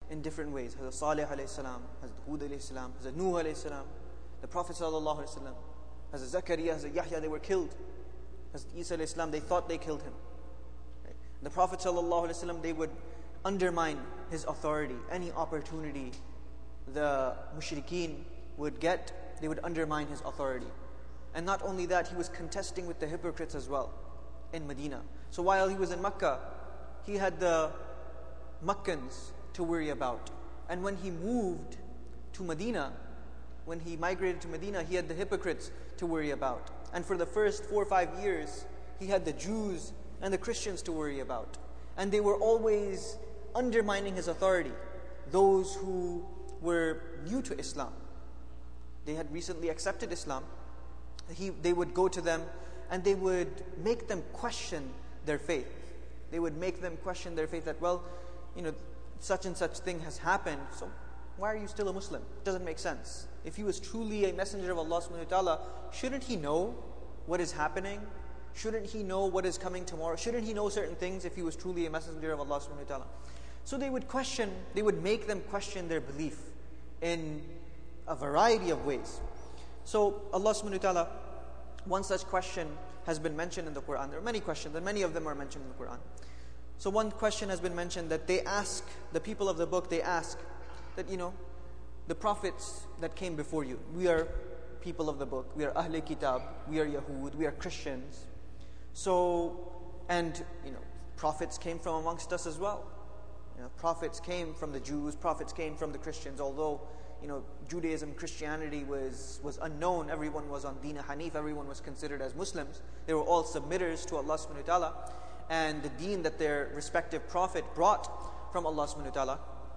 in different ways. Hazrat Salih alayhi salam, Hazrat Hud alayhi salam, Hazrat Nuh alayhi salam, the Prophet sallallahu alayhi wasallam, Hazrat Zakaria, Hazrat Yahya, they were killed. Hazrat Isa alayhi salam, they thought they killed him. Right? The Prophet sallallahu alayhi wasallam, they would undermine his authority. Any opportunity the mushrikeen would get, they would undermine his authority. And not only that, he was contesting with the hypocrites as well in Medina. So while he was in Makkah, he had the Makkans to worry about. And when he moved to Medina, when he migrated to Medina, he had the hypocrites to worry about. And for the first 4 or 5 years, he had the Jews and the Christians to worry about. And they were always undermining his authority. Those who were new to Islam, they had recently accepted Islam, they would go to them and they would make them question their faith. They would make them question their faith that, well, such and such thing has happened, so why are you still a Muslim? It doesn't make sense. If he was truly a messenger of Allah subhanahu wa ta'ala, shouldn't he know what is happening? Shouldn't he know what is coming tomorrow? Shouldn't he know certain things if he was truly a messenger of Allah subhanahu wa ta'ala? So they would make them question their belief in a variety of ways. So Allah subhanahu wa ta'ala, one such question has been mentioned in the Quran. There are many questions, and many of them are mentioned in the Quran. So one question has been mentioned that they ask, the people of the book, they ask that, the prophets that came before you, we are people of the book, we are Ahle Kitab, we are Yahud, we are Christians. So, and, prophets came from amongst us as well. Prophets came from the Jews, prophets came from the Christians, although, Judaism, Christianity was unknown. Everyone was on Deen Hanif, everyone was considered as Muslims. They were all submitters to Allah subhanahu wa ta'ala and the deen that their respective prophet brought from Allah subhanahu wa ta'ala.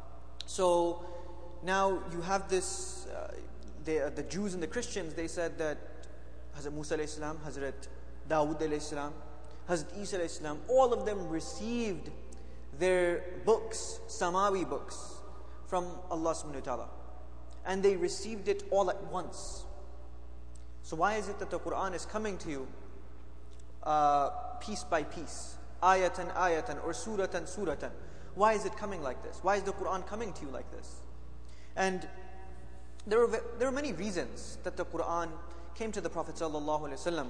So now you have this, the Jews and the Christians, they said that Hazrat Musa alayhi salam, Hazrat Dawood alayhi salam, Hazrat Isa alayhi salam, all of them received their books, Samawi books, from Allah subhanahu wa ta'ala. And they received it all at once. So why is it that the Quran is coming to you piece by piece, ayatan ayatan, or suratan suratan? Why is it coming like this? Why is the Quran coming to you like this? And there are many reasons that the Quran came to the Prophet sallallahu alaihi wasallam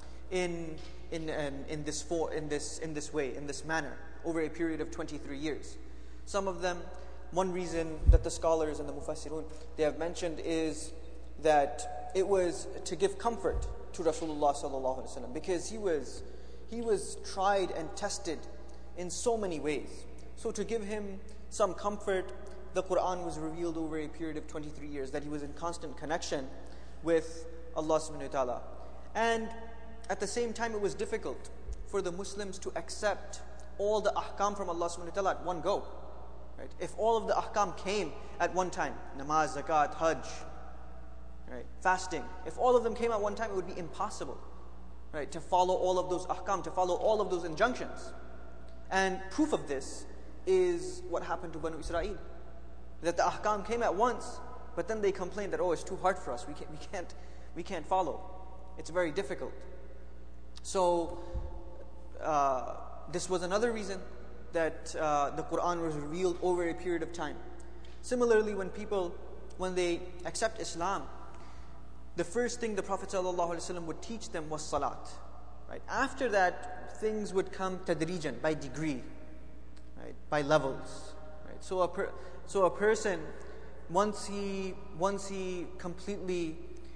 in this way, in this manner, over a period of 23 years. Some of them, one reason that the scholars and the mufassirun, they have mentioned is that it was to give comfort to Rasulullah sallallahu alaihi wasallam, because he was tried and tested in so many ways. So to give him some comfort, the Quran was revealed over a period of 23 years, that he was in constant connection with Allah subhanahu wa ta'ala. And at the same time, it was difficult for the Muslims to accept all the ahkam from Allah subhanahu wa ta'ala at one go. Right? If all of the ahkam came at one time, namaz, zakat, hajj, right, fasting, if all of them came at one time, it would be impossible, right, to follow all of those ahkam, to follow all of those injunctions. And proof of this is what happened to Banu Israel. That the ahkam came at once, but then they complained that, it's too hard for us, we can't follow. It's very difficult. So this was another reason that the Quran was revealed over a period of time. Similarly, when they accept Islam, the first thing the Prophet ﷺ would teach them was salat. Right? After that, things would come tadrijan, by degree, right? By levels. Right? So a person, once he completely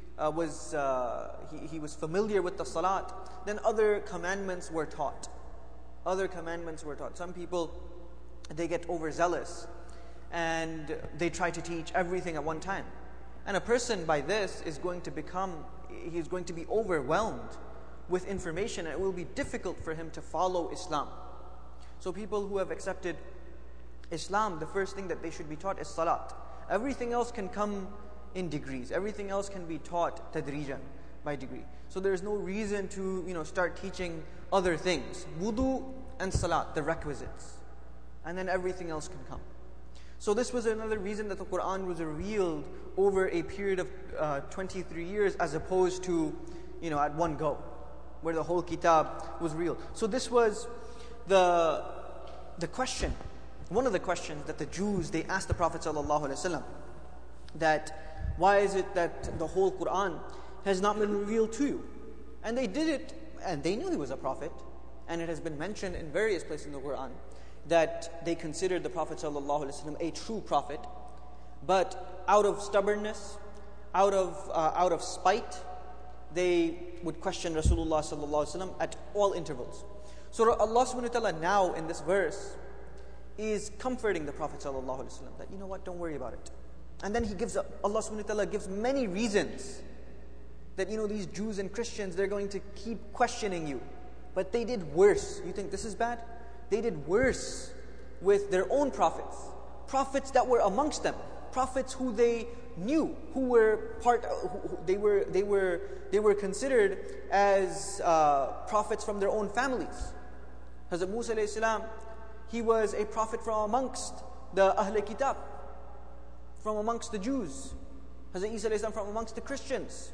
he was familiar with the salat, then other commandments were taught. Some people, they get overzealous and they try to teach everything at one time. And a person by this is going to be overwhelmed with information, and it will be difficult for him to follow Islam. So people who have accepted Islam, the first thing that they should be taught is salat. Everything else can come in degrees. Everything else can be taught tadrijan, by degree. So there is no reason to start teaching other things. Wudu and salat, the requisites. And then everything else can come. So this was another reason that the Quran was revealed over a period of 23 years, as opposed to at one go, where the whole kitab was revealed. So this was the question one of the questions that the Jews, they asked the Prophet ﷺ, that why is it that the whole Quran has not been revealed to you? And they did it, and they knew he was a prophet, and it has been mentioned in various places in the Quran that they considered the Prophet ﷺ a true prophet, but out of stubbornness, out of spite, they would question Rasulullah ﷺ at all intervals. So Allah subhanahu wa ta'ala now in this verse is comforting the Prophet ﷺ that, you know what, don't worry about it. And then Allah subhanahu wa ta'ala gives many reasons that, these Jews and Christians, they're going to keep questioning you. But they did worse. You think this is bad? They did worse with their own prophets. Prophets that were amongst them. Prophets who they knew, who were they were considered as prophets from their own families. Hazrat Musa alayhi salam, he was a prophet from amongst the Ahl Kitab, from amongst the Jews. Hazrat Isa alayhi salam from amongst the Christians.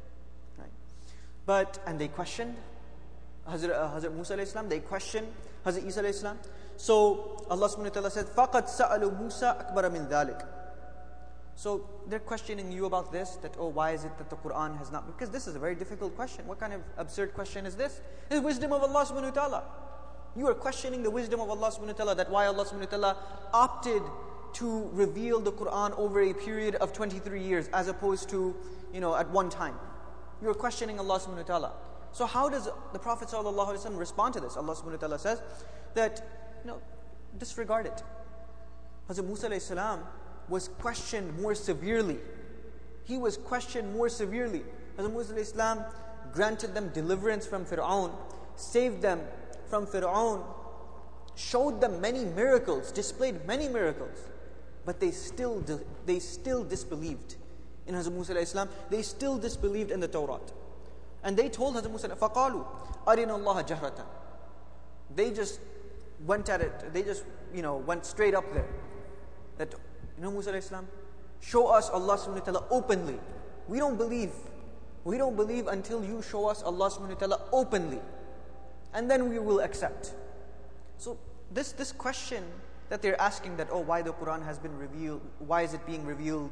Right? And they questioned Hazrat Musa alayhi salam, they questioned Hazrat Isa alayhi salam. So Allah subhanahu wa ta'ala said, فَقَدْ سَأَلُوا مُوسَى أَكْبَرَ مِنْ ذَلِكَ. So they're questioning you about this, that, why is it that the Quran has not... Because this is a very difficult question. What kind of absurd question is this? It's the wisdom of Allah subhanahu wa ta'ala. You are questioning the wisdom of Allah subhanahu wa ta'ala, that why Allah subhanahu wa ta'ala opted to reveal the Quran over a period of 23 years as opposed to, at one time. You are questioning Allah subhanahu wa ta'ala. So how does the Prophet sallallahu alaihi wasallam respond to this? Allah subhanahu wa ta'ala says that, disregard it. Hazrat Musa alayhi salam was questioned more severely. He was questioned more severely. Hazrat Musa alayhi salam granted them deliverance from Fir'aun, saved them from Fir'aun, showed them many miracles, displayed many miracles, but they still disbelieved in Hazrat Musa alayhi salam. They still disbelieved in the Torah. And they told Hazrat Musa, فَقَالُوا أَرِنَا اللَّهَ جَهْرَةً. They just went at it. They just, went straight up there. That, Musa alayhi salam, show us Allah subhanahu wa ta'ala openly. We don't believe. We don't believe until you show us Allah subhanahu wa ta'ala openly. And then we will accept. So this question that they're asking, that, why the Quran has been revealed, why is it being revealed,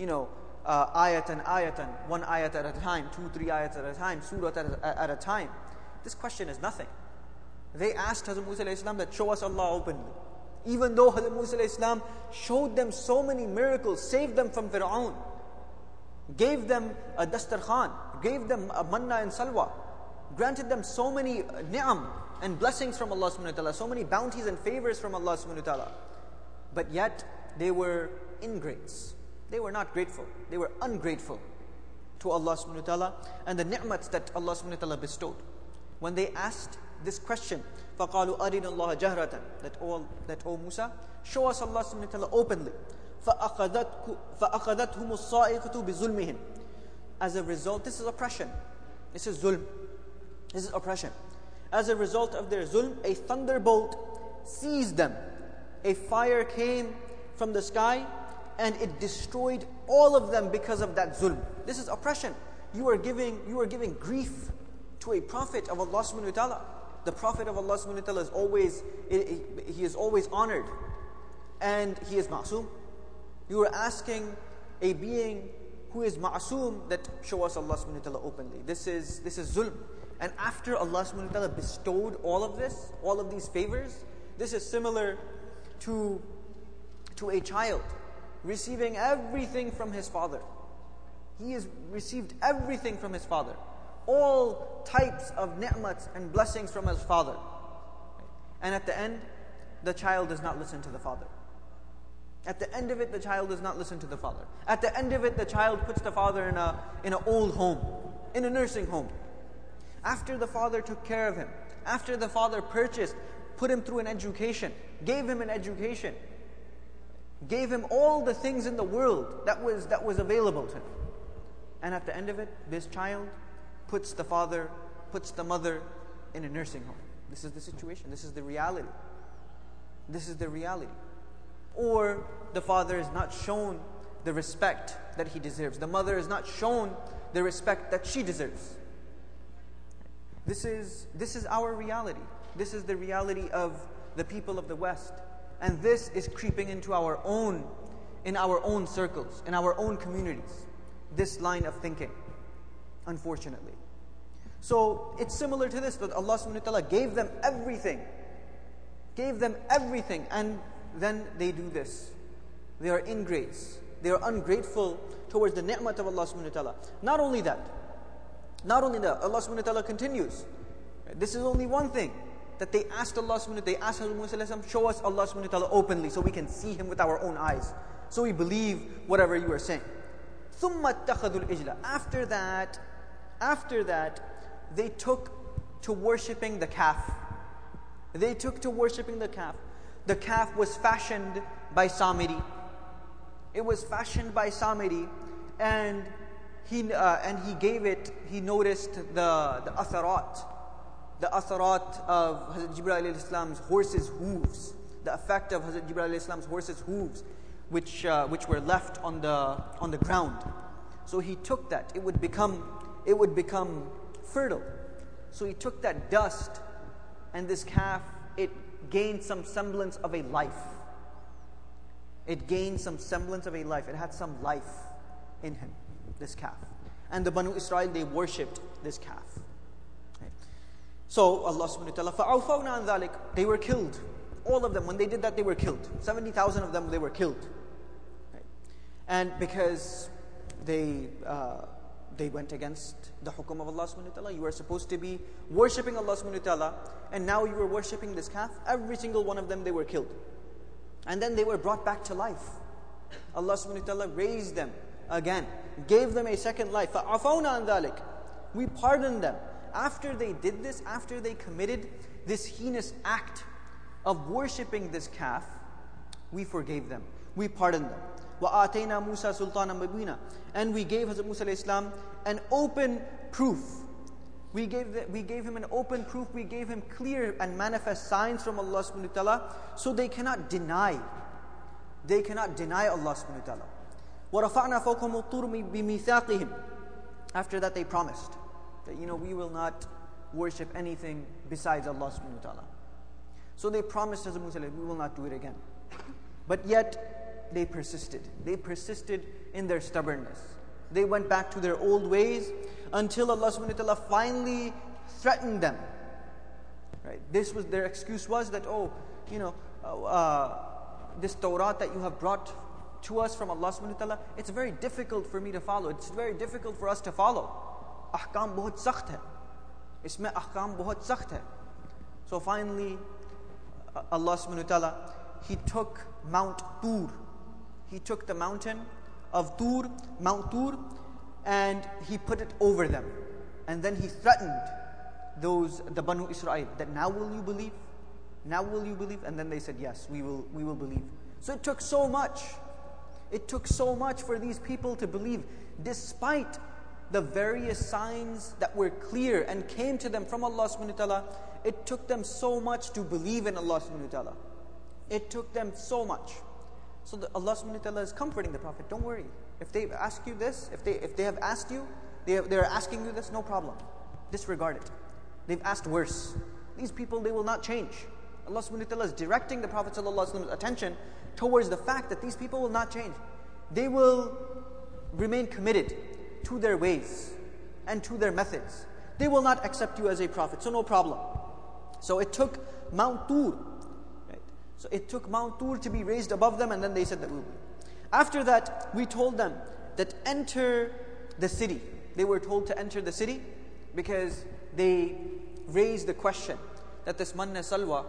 ayatan, one ayat at a time, 2-3 ayats at a time, surah at a time. This question is nothing. They asked Hazrat Musa alayhi salam that show us Allah openly. Even though Hazrat Musa alayhi salam showed them so many miracles, saved them from Fir'aun, gave them a dastarkhan, gave them a manna and salwa, granted them so many ni'am and blessings from Allah subhanahu wa ta'ala, so many bounties and favors from Allah subhanahu wa ta'ala. But yet they were ingrates. They were not grateful. They were ungrateful to Allah subhanahu wa ta'ala and the ni'mats that Allah subhanahu wa ta'ala bestowed. When they asked this question, فَقَالُوا أَرِنَا اللَّهَ جَهْرَةً, that, O Musa, show us Allah subhanahu wa ta'ala openly. فَأَخَذَتْهُمُ الصَّائِقَةُ بِظُلْمِهِمْ. As a result, this is oppression. This is zulm. This is oppression. As a result of their zulm, a thunderbolt seized them. A fire came from the sky and it destroyed all of them because of that zulm. This is oppression. You are giving grief to a prophet of Allah subhanahu wa ta'ala. The Prophet of Allah subhanahu wa ta'ala is always honored, and he is ma'soom. You are asking a being who is ma'soom that show us Allah subhanahu wa ta'ala openly. This is zulm. And after Allah subhanahu wa ta'ala bestowed all of this, all of these favors, this is similar to a child receiving everything from his father. He has received everything from his father. All types of ni'mats and blessings from his father. And at the end, the child does not listen to the father. At the end of it, the child does not listen to the father. At the end of it, the child puts the father in an old home, in a nursing home. After the father took care of him, after the father put him through an education, gave him an education, gave him all the things in the world that was available to him. And at the end of it, this child puts the mother in a nursing home. This is the situation. This is the reality. This is the reality. Or the father is not shown the respect that he deserves. The mother is not shown the respect that she deserves. This is our reality. This is the reality of the people of the West. And this is creeping into in our own circles, in our own communities, this line of thinking, unfortunately. So it's similar to this, that Allah subhanahu wa ta'ala gave them everything, and then they do this. They are ingrates. They are ungrateful towards the ni'mat of Allah subhanahu wa ta'ala. Not only that, Allah subhanahu wa ta'ala continues. This is only one thing that they asked Allah subhanahu wa ta'ala. They asked Hazrat Musa, show us Allah subhanahu wa ta'ala openly so we can see Him with our own eyes, so we believe whatever you are saying. ثُمَّ اتَّخَذُوا الْإِجْلَ. After that, they took to worshipping the calf. The calf was fashioned by Samiri. It was fashioned by Samiri, and he noticed the atharat of Hazrat Jibreel alayhi salam's horse's hooves, the effect of Hazrat Jibreel alayhi salam's horse's hooves, which were left on the ground. So he took that. It would become fertile. So he took that dust, and this calf, it gained some semblance of a life. It had some life in him, this calf. And the Banu Israel, they worshipped this calf. Right? So Allah subhanahu wa ta'ala, فَعَوْفَوْنَا عَنْ ذَلِكَ. They were killed. All of them, when they did that, they were killed. 70,000 of them, they were killed. Right? And because they went against the hukum of Allah subhanahu wa ta'ala. You were supposed to be worshipping Allah subhanahu wa ta'ala, and now you were worshipping this calf. Every single one of them, they were killed. And then they were brought back to life. Allah subhanahu wa ta'ala raised them again, gave them a second life. فَعَفَوْنَا عَنْ ذَلِكَ. We pardoned them. After they did this, after they committed this heinous act of worshipping this calf, we forgave them. We pardoned them. وَآتَيْنَا مُوسَى سُلْطَانًا مُبِينًا. And we gave Hazrat Musa alayhi salam an open proof. We gave him an open proof. We gave him clear and manifest signs from Allah subhanahu wa ta'ala, so they cannot deny. They cannot deny Allah subhanahu wa ta'ala. وَرَفَعْنَا فَوْقَهُمُ الطُّورَ بِمِيثَاقِهِمْ. After that, they promised that we will not worship anything besides Allah subhanahu wa ta'ala. So they promised Hazrat Musa, we will not do it again. But yet they persisted. They persisted in their stubbornness. They went back to their old ways until Allah subhanahu wa ta'ala finally threatened them. Right? Their excuse was that, this Torah that you have brought to us from Allah subhanahu wa ta'ala, it's very difficult for me to follow. It's very difficult for us to follow. Ahkam bahut sakht hai. Isme ahkam bahut sakht hai. So finally, Allah subhanahu wa ta'ala, He took Mount Tur. He took the mountain of Tur, Mount Tur, and He put it over them. And then He threatened the Banu Israel, that now will you believe? Now will you believe? And then they said, yes, we will believe. So it took so much. It took so much for these people to believe, despite the various signs that were clear and came to them from Allah subhanahu wa ta'ala. It took them so much to believe in Allah subhanahu wa ta'ala. It took them so much. So Allah subhanahu wa ta'ala is comforting the Prophet. Don't worry. If they ask you this, if they have asked you, they're asking you this, no problem. Disregard it. They've asked worse. These people, they will not change. Allah subhanahu wa ta'ala is directing the Prophet sallallahu alaihi wasallam's attention towards the fact that these people will not change. They will remain committed to their ways and to their methods. They will not accept you as a prophet, so no problem. So it took Mount Tur. So it took Mount Tur to be raised above them, and then they said that we will. After that, we told them that enter the city. They were told to enter the city because they raised the question that this man and salwa,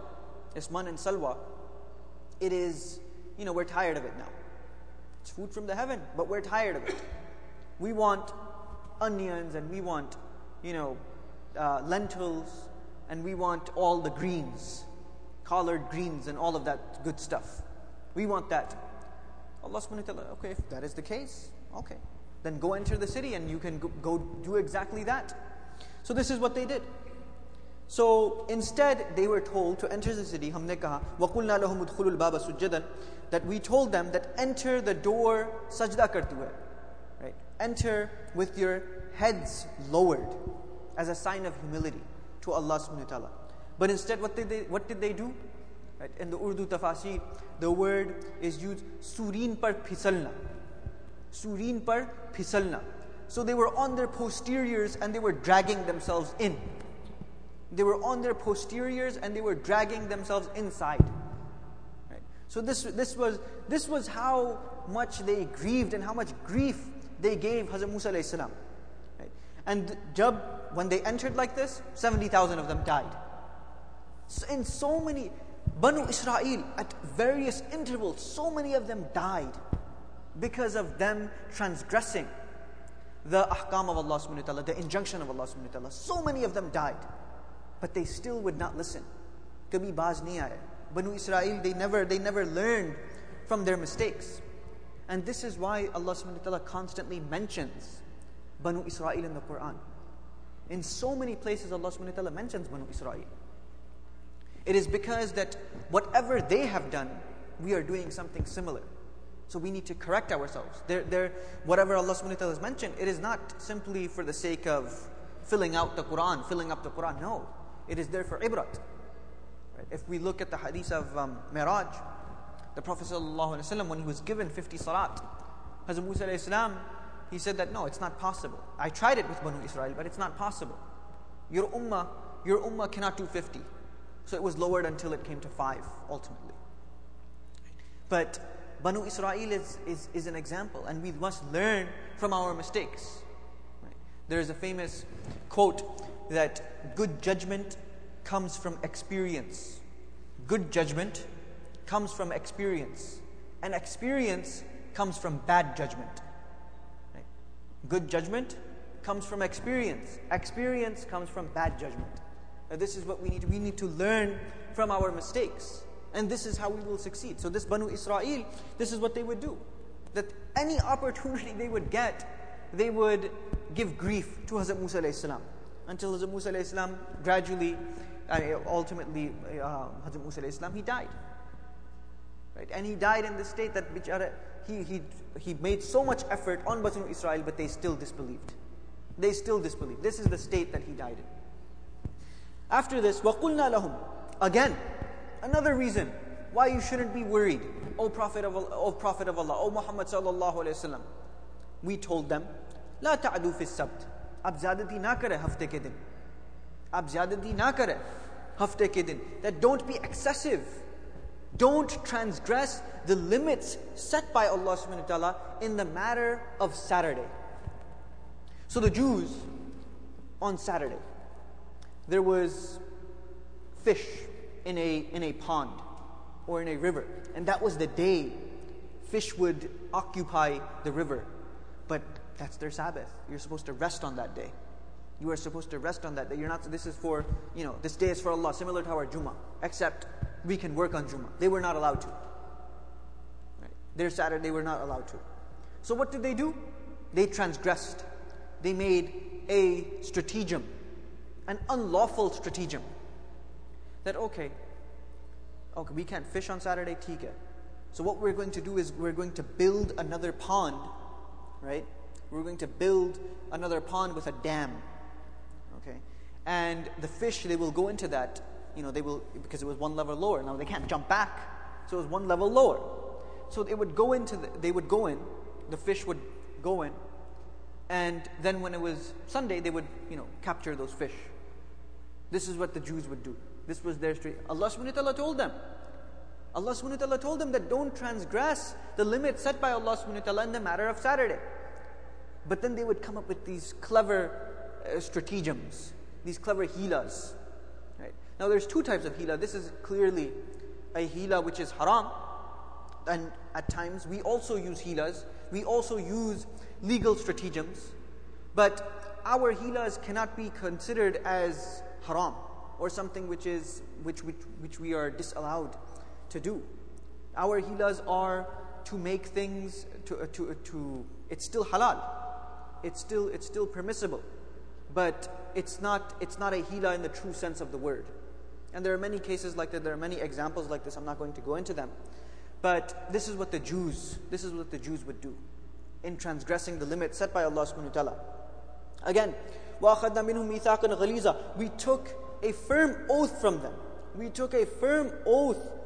it is, we're tired of it now. It's food from the heaven, but we're tired of it. We want onions, and we want, lentils, and we want all the greens, collard greens and all of that good stuff. We want that. Allah subhanahu wa ta'ala, okay, if that is the case, okay, then go enter the city and you can go do exactly that. So this is what they did. So instead, they were told to enter the city. Humne kaha, وَقُلْنَا لَهُمُ ادْخُلُوا الْبَابَ سُجَّدًا, that we told them that enter the door sajda karte hue. Right? Enter with your heads lowered as a sign of humility to Allah subhanahu wa ta'ala. But instead, what did they do? Right? In the Urdu tafasir, the word is used sureen par phisalna. Sureen par phisalna. So they were on their posteriors and they were dragging themselves in. They were on their posteriors and they were dragging themselves inside. Right? So this was how much they grieved and how much grief they gave Hazrat Musa alayhi salam. Right? And when they entered like this, 70,000 of them died. So in so many, Banu Israel, at various intervals, so many of them died because of them transgressing the ahkam of Allah subhanahu wa ta'ala, the injunction of Allah subhanahu wa ta'ala. So many of them died. But they still would not listen. Kabhi baaz nahi aaye. Banu Israel, they never learned from their mistakes. And this is why Allah subhanahu wa ta'ala constantly mentions Banu Israel in the Quran. In so many places Allah subhanahu wa ta'ala mentions Banu Israel. It is because that whatever they have done, we are doing something similar. So we need to correct ourselves. Whatever Allah subhanahu wa ta'ala has mentioned, it is not simply for the sake of filling up the Quran. No. It is there for ibrat. Right? If we look at the hadith of Miraj, the Prophet ﷺ, when he was given 50 salat, Hazrat Musa alayhi salam, he said that no, it's not possible. I tried it with Banu Israel, but it's not possible. Your ummah cannot do 50. So it was lowered until it came to 5 ultimately. But Banu Israel is an example, and we must learn from our mistakes. Right? There is a famous quote that good judgment comes from experience. Good judgment comes from experience, and experience comes from bad judgment. Right? Good judgment comes from experience. Experience comes from bad judgment. Now this is what we need. We need to learn from our mistakes. And this is how we will succeed. So this Banu Israel, this is what they would do. That any opportunity they would get, they would give grief to Hazrat Musa alayhi salam. Until Hazrat Musa alayhi salam gradually, ultimately, Hazrat Musa alayhi salam, he died. Right? And he died in the state that he made so much effort on Banu Israel, but they still disbelieved. They still disbelieved. This is the state that he died in. After this, وَقُلْنَا لَهُمْ, again, another reason why you shouldn't be worried, O Prophet of Allah, O Muhammad sallallahu alayhi wa sallam. We told them, لا تعدوا في السبت. आप ज़्यादती ना करें हफ्ते के दिन. आप ज़्यादती ना करें हफ्ते के दिन. That don't be excessive. Don't transgress the limits set by Allah subhanahu wa ta'ala in the matter of Saturday. So the Jews, on Saturday, there was fish in a pond or in a river, and that was the day fish would occupy the river. But that's their Sabbath. You're supposed to rest on that day. You are supposed to rest on that day. You're not. This is for, this day is for Allah, similar to our Jummah, except we can work on Jummah. They were not allowed to. Right? Their Saturday, they were not allowed to. So what did they do? They transgressed. They made a stratagem, an unlawful stratagem. That okay, we can't fish on Saturday, theek hai. So what we're going to do is we're going to build another pond, right? We're going to build another pond with a dam, okay? And the fish, they will go into that, they will, because it was one level lower. Now they can't jump back, so it was one level lower. So they would go in, the fish would go in, and then when it was Sunday, they would, capture those fish. This is what the Jews would do. This was their street. Allah subhanahu wa ta'ala told them. Allah subhanahu wa ta'ala told them that don't transgress the limit set by Allah subhanahu wa ta'ala in the matter of Saturday. But then they would come up with these clever stratagems, these clever hilas. Right? Now there's two types of hila. This is clearly a hila which is haram. And at times we also use hilas. We also use legal stratagems. But our hilas cannot be considered as haram, or something which we are disallowed to do. Our hilas are to make things it's still halal. It's still permissible. But it's not a hila in the true sense of the word. And there are many cases like that, there are many examples like this. I'm not going to go into them. But this is what the Jews would do in transgressing the limit set by Allah subhanahu wa ta'ala. Again, وَأَخَذْنَا مِنْهُمْ مِيثَاقًا غَلِيظًا. We took a firm oath from them. We took a firm oath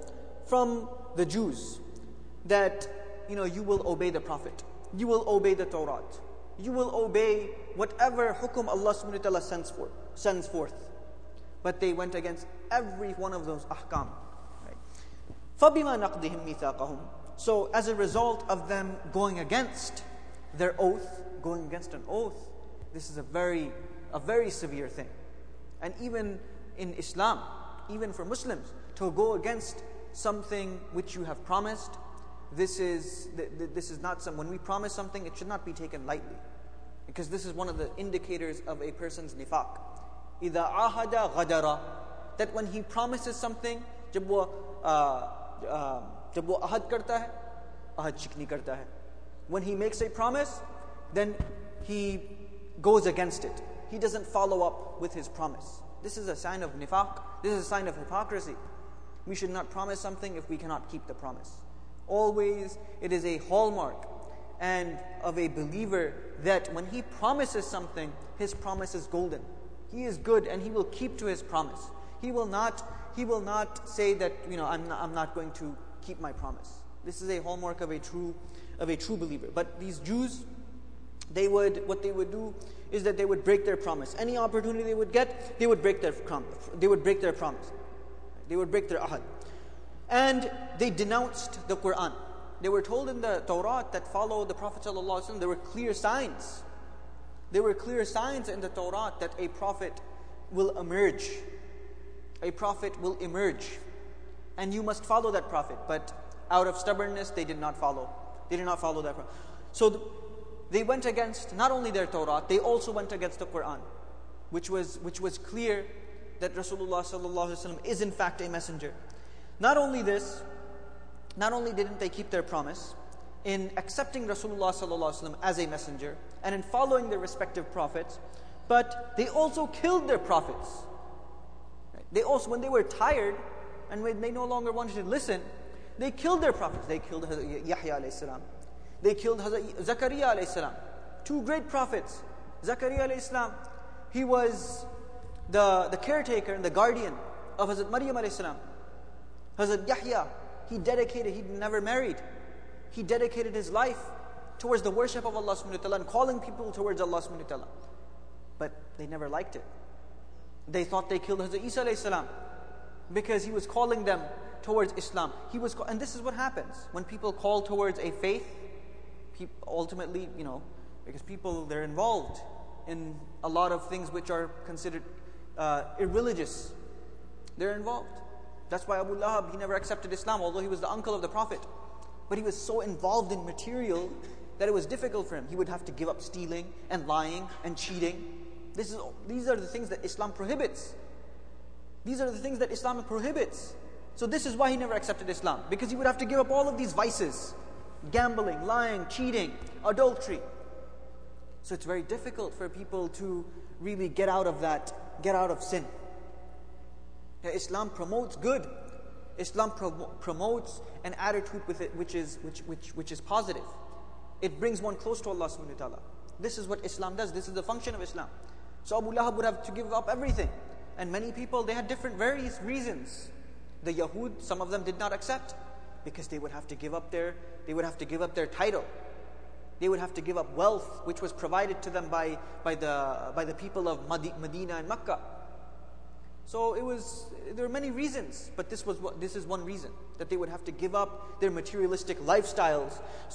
from the Jews that, you will obey the Prophet, you will obey the Torah, you will obey whatever hukum Allah subhanahu wa ta'ala sends forth. But they went against every one of those ahkam. Right? فَبِمَا نَقْضِهِمْ مِيثَاقَهُمْ. So as a result of them going against their oath, going against an oath, this is a very severe thing. And even in Islam, even for Muslims, to go against something which you have promised, this is not when we promise something, it should not be taken lightly. Because this is one of the indicators of a person's nifaq. إِذَا عَاهَدَ غَدَرَ. That when he promises something, जब वो ahad करता है, ahad shikni करता है. When he makes a promise, then he goes against it. He doesn't follow up with his promise. This is a sign of nifaq. This is a sign of hypocrisy. We should not promise something if we cannot keep the promise. Always, it is a hallmark and of a believer that when he promises something, his promise is golden. He is good and he will keep to his promise. He will not say that, I'm not going to keep my promise. This is a hallmark of a true believer. But these Jews, what they would do is that they would break their promise. Any opportunity they would get, they would break their promise. They would break their ahad. And they denounced the Quran. They were told in the Torah that follow the Prophet ﷺ, there were clear signs. There were clear signs in the Torah that a prophet will emerge. A prophet will emerge. And you must follow that prophet. But out of stubbornness, they did not follow. They did not follow that prophet. So they went against not only their Torah, they also went against the Quran, which was clear that Rasulullah ﷺ is in fact a messenger. Not only didn't they keep their promise in accepting Rasulullah ﷺ as a messenger and in following their respective prophets, but they also killed their prophets. They also, when they were tired and when they no longer wanted to listen, they killed their prophets. They killed Hazrat Yahya alayhi salam. They killed Hazrat Zakaria alayhi salam. Two great prophets. Zakaria alayhi salam, he was the caretaker and the guardian of Hazrat Maryam alayhi salam. Hazrat Yahya, he never married. He dedicated his life towards the worship of Allah subhanahu wa ta'ala and calling people towards Allah subhanahu wa ta'ala. But they never liked it. They thought they killed Hazrat Isa alayhi salam because he was calling them towards Islam. And this is what happens when people call towards a faith. Ultimately, because people, they're involved in a lot of things which are considered irreligious. They're involved. That's why Abu Lahab, he never accepted Islam, although he was the uncle of the Prophet. But he was so involved in material that it was difficult for him. He would have to give up stealing and lying and cheating. These are the things that Islam prohibits. These are the things that Islam prohibits. So this is why he never accepted Islam, because he would have to give up all of these vices: gambling, lying, cheating, adultery. So it's very difficult for people to really get out of sin. Islam promotes good. Islam promotes an attitude with it which is positive. It brings one close to Allah subhanahu wa ta'ala. This is what Islam does. This is the function of Islam. So Abu Lahab would have to give up everything. And many people, they had various reasons. The Yahud, some of them did not accept because they would have to give up their title. They would have to give up wealth which was provided to them by the people of Medina and Makkah. So there were many reasons, but this is one reason, that they would have to give up their materialistic lifestyles.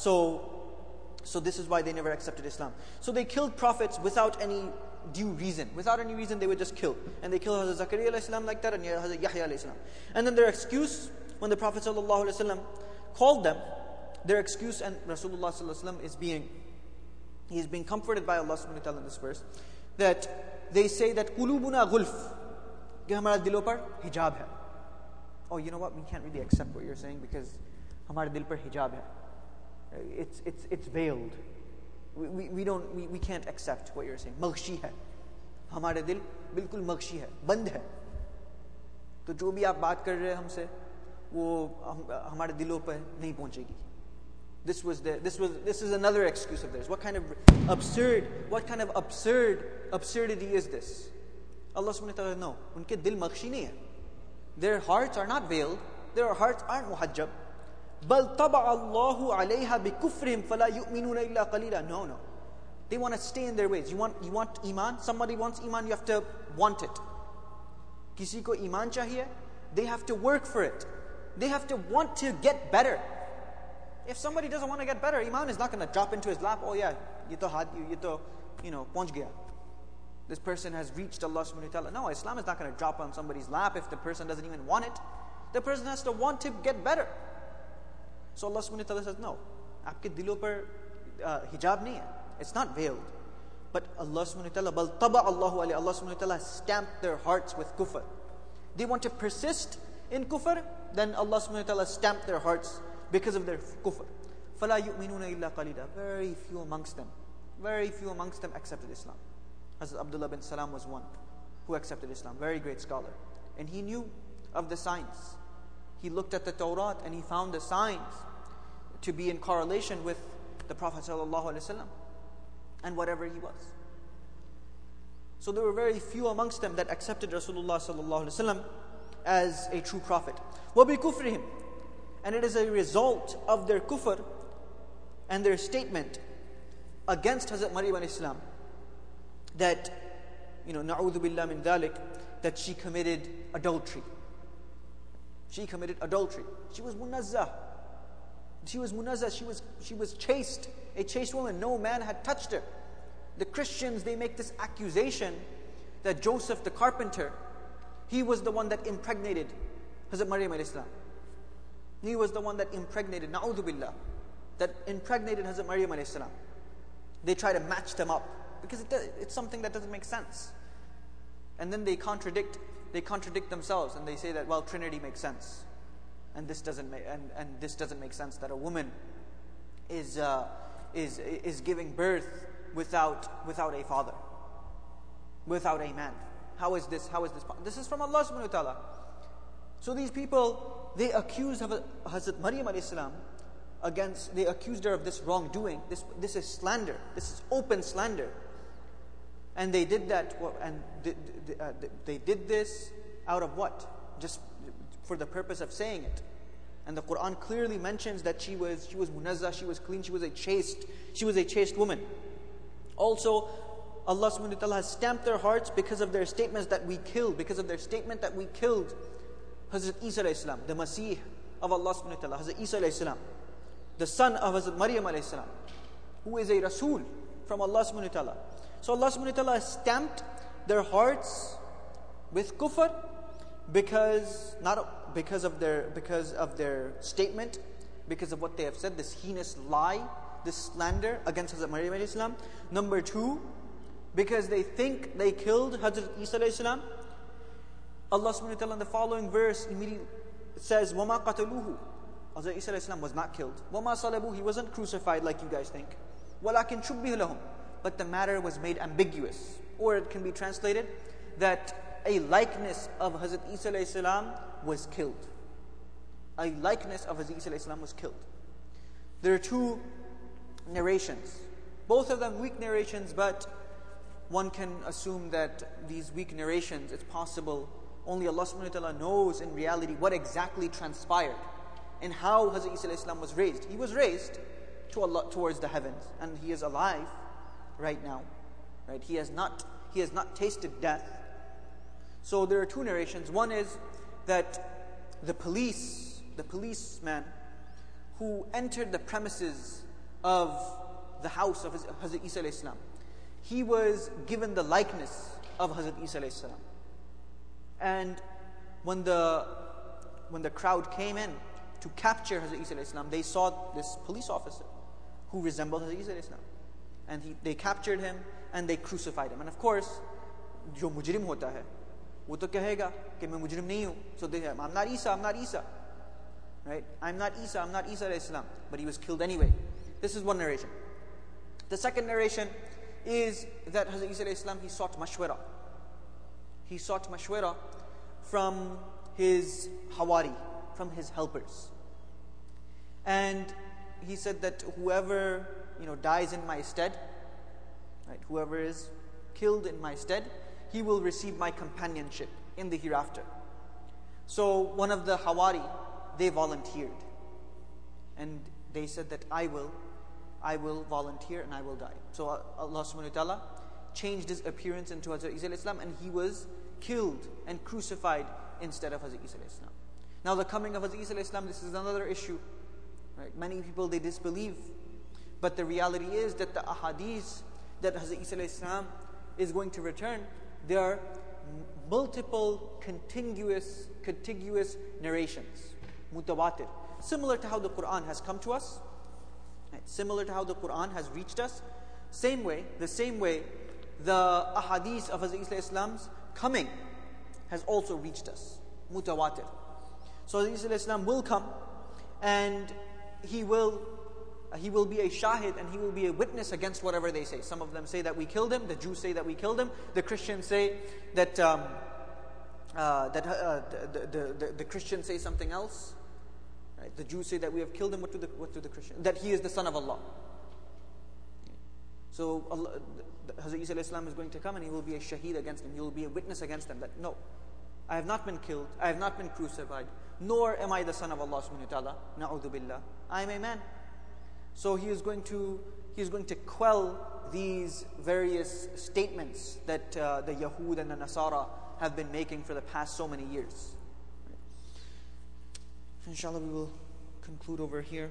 So this is why they never accepted Islam. So they killed prophets without any due reason. Without any reason, they would just kill. And they killed Hazrat Zakaria alayhi salam like that, and Hazrat Yahya alayhi salam. And then their excuse, when the Prophet sallallahu alaihi wasallam called them, their excuse, and Rasulullah sallallahu alaihi wasallam is being comforted by Allah subhanahu wa ta'ala in this verse, that they say that qulubuna ghulf, कि हमारा दिलों पर हिजाब है. Oh, you know what? We can't really accept what you're saying because हमारे दिल पर हिजाब है. It's veiled. We can't accept what you're saying. मग़शी है. हमारे दिल बिल्कुल मग़शी है, बंद है. तो जो भी आप बात कर रहे हैं हमसे, वो हमारे दिलों पर नहीं पहुंचेगी. This is another excuse of theirs. What kind of absurdity is this? Allah subhanahu wa ta'ala, no. Unke dil makhshi nahi hai. Their hearts are not veiled. their hearts aren't muhajjab. بَلْ طَبَعَ اللَّهُ عَلَيْهَا بِكُفْرِهِمْ فَلَا يُؤْمِنُونَ إِلَّا قَلِيلًا. No. They want to stay in their ways. You want iman? Somebody wants iman, you have to want it. Kisi ko iman chahiye? They have to work for it. They have to want to get better. If somebody doesn't want to get better, iman is not going to drop into his lap. Oh yeah, ye to pahunch gaya. This person has reached Allah subhanahu wa ta'ala. No, Islam is not going to drop on somebody's lap if the person doesn't even want it. The person has to want to get better. So Allah subhanahu wa ta'ala says, no, aapke dilo par hijab nahi hai. It's not veiled. But Allah subhanahu wa ta'ala, bal taba Allahu alayhi, Allah subhanahu wa ta'ala stamped their hearts with kufr. They want to persist in kufr, then Allah subhanahu wa ta'ala stamped their hearts because of their kufr. فَلَا يُؤْمِنُونَ إِلَّا قَلِيلًا. Very few amongst them accepted Islam. Hazrat Abdullah bin Salam was one who accepted Islam, very great scholar. And he knew of the signs. He looked at the Tawrat and he found the signs to be in correlation with the Prophet ﷺ and whatever he was. So there were very few amongst them that accepted Rasulullah ﷺ as a true prophet. وَبِكُفْرِهِمْ. And it is a result of their kufr and their statement against Hazrat Maryam alayhi salam that, na'udhu billah min dhalik, that she committed adultery. She committed adultery. She was munazzah. She was chaste, a chaste woman. No man had touched her. The Christians, they make this accusation that Joseph the carpenter, he was the one that impregnated Hazrat Maryam alayhi salam. He was the one that impregnated, na'udhu billah, that impregnated Hazrat Maryam alayhi salam. They try to match them up because it's something that doesn't make sense. And then they contradict themselves and they say that, well, Trinity makes sense. And this doesn't make sense, that a woman is giving birth without a father, without a man. How is this? This is from Allah subhanahu wa ta'ala. So these people, they accused Hazrat Maryam alayhi salam they accused her of this wrongdoing. This is slander. This is open slander. And they did that, and they did this out of what? Just for the purpose of saying it. And the Quran clearly mentions that she was munazzah, she was clean, she was a chaste woman. Also, Allah subhanahu wa ta'ala has stamped their hearts because of their statements that we killed, Hazrat Isa alayhi salam, the Masih of Allah subhanahu wa ta'ala, Hazrat Isa alayhi salam, the son of Hazrat Maryam alayhi salam, who is a Rasul from Allah subhanahu wa ta'ala. So Allah subhanahu wa ta'ala has stamped their hearts with kufr because of their statement, because of what they have said, this heinous lie, this slander against Hazrat Maryam alayhi salam. Number 2, because they think they killed Hazrat Isa alayhi salam. Allah subhanahu wa ta'ala in the following verse immediately says, وَمَا قَتَلُوهُ. Hazrat Isa alayhi salam was not killed. وَمَا صَلَبُوهُ. He wasn't crucified like you guys think. وَلَكِنْ شُبِّهَ لَهُمْ. But the matter was made ambiguous. Or it can be translated that a likeness of Hazrat Isa alayhi salam was killed. A likeness of Hazrat Isa alayhi salam was killed. There are 2 narrations. Both of them weak narrations, but one can assume that these weak narrations, it's possible only Allah subhanahu wa ta'ala knows in reality what exactly transpired and how Hazrat Isa alayhi salam was raised. He was raised to Allah, towards the heavens, and he is alive right now. Right? He has not tasted death. So there are 2 narrations. One is that the policeman who entered the premises of the house of Hazrat Isa alayhi salam, he was given the likeness of Hazrat Isa alayhi salam. And when the crowd came in to capture Hazrat Isa alayhi salam, they saw this police officer who resembled Hazrat Isa alayhi salam. And they captured him and they crucified him. And of course, jo mujrim hota hai, wo to kahega ki main mujrim nahi hu. So they say, I'm not Isa. Right? I'm not Isa alayhi salam. But he was killed anyway. This is one narration. The second narration is that Hazrat Isa alayhi salam, he sought mashwara. He sought mashwara from his hawari, from his helpers. And he said that whoever dies in my stead, right, whoever is killed in my stead, he will receive my companionship in the hereafter. So one of the hawari, they volunteered. And they said that I will volunteer and I will die. So Allah subhanahu wa ta'ala changed his appearance into Hazrat Isa alayhi salam, and he was killed and crucified instead of Hazrat Isa alayhi salam. Now the coming of Hazrat Isa alayhi salam, this is another issue. Right? Many people, they disbelieve. But the reality is that the ahadith that Hazrat Isa alayhi salam is going to return, there are multiple contiguous narrations, mutawatir, similar to how the Quran has come to us, right? Similar to how the Quran has reached us. The same way, the ahadith of Hazrat Isa Islam's coming has also reached us, mutawatir. So Hazrat Isa Islam will come, and he will be a shahid, and he will be a witness against whatever they say. Some of them say that we killed him. The Jews say that we killed him. The Christians say that the Christians say something else. Right? The Jews say that we have killed him. What do the Christians? That he is the son of Allah. So Hazrat Isa alayhi salam is going to come, and he will be a shaheed against them. He will be a witness against them that no, I have not been killed. I have not been crucified. Nor am I the son of Allah subhanahu wa ta'ala. Na'udhu billah. I am a man. So he is going to quell these various statements that the Yahud and the Nasara have been making for the past so many years. Inshallah, we will conclude over here,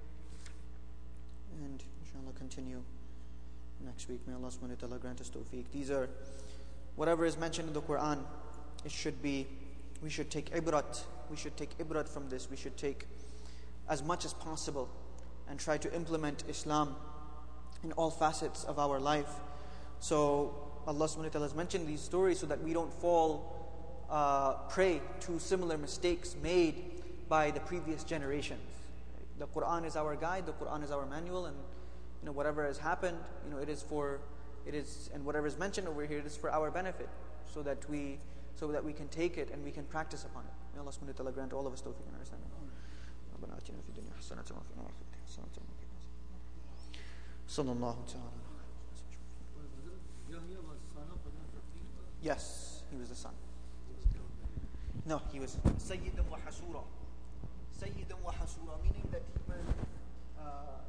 and inshallah continue next week. May Allah subhanahu wa ta'ala grant us tawfiq. These are, whatever is mentioned in the Quran, we should take ibrat. We should take ibrat from this. We should take as much as possible and try to implement Islam in all facets of our life. So Allah subhanahu wa ta'ala has mentioned these stories so that we don't fall prey to similar mistakes made by the previous generations. The Quran is our guide, the Quran is our manual, and whatever has happened, it is and whatever is mentioned over here, it is for our benefit, so that we can take it and we can practice upon it. May Allah subhanahu wa ta'ala grant all of us tawfiq and understanding. ربنا آتنا في الدنيا حسنة وفي الآخرة حسنة وقنا عذاب النار. صلى الله تعالى. Yes, he was the son. No, he was Sayyidan wa Hasura. Sayyidan wa Hasura, meaning that he was